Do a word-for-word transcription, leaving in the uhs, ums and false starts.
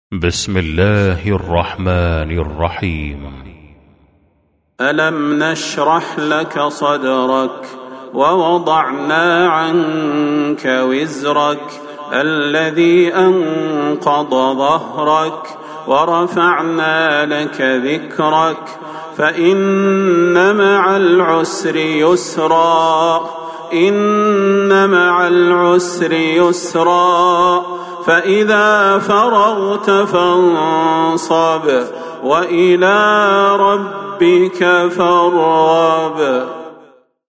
بسم الله الرحمن الرحيم. ألم نشرح لك صدرك ووضعنا عنك وزرك الذي أنقض ظهرك ورفعنا لك ذكرك فإن مع العسر يسرا إن مع العسر يسرا فإذا فرغت فانصب وإلى ربك فارغب.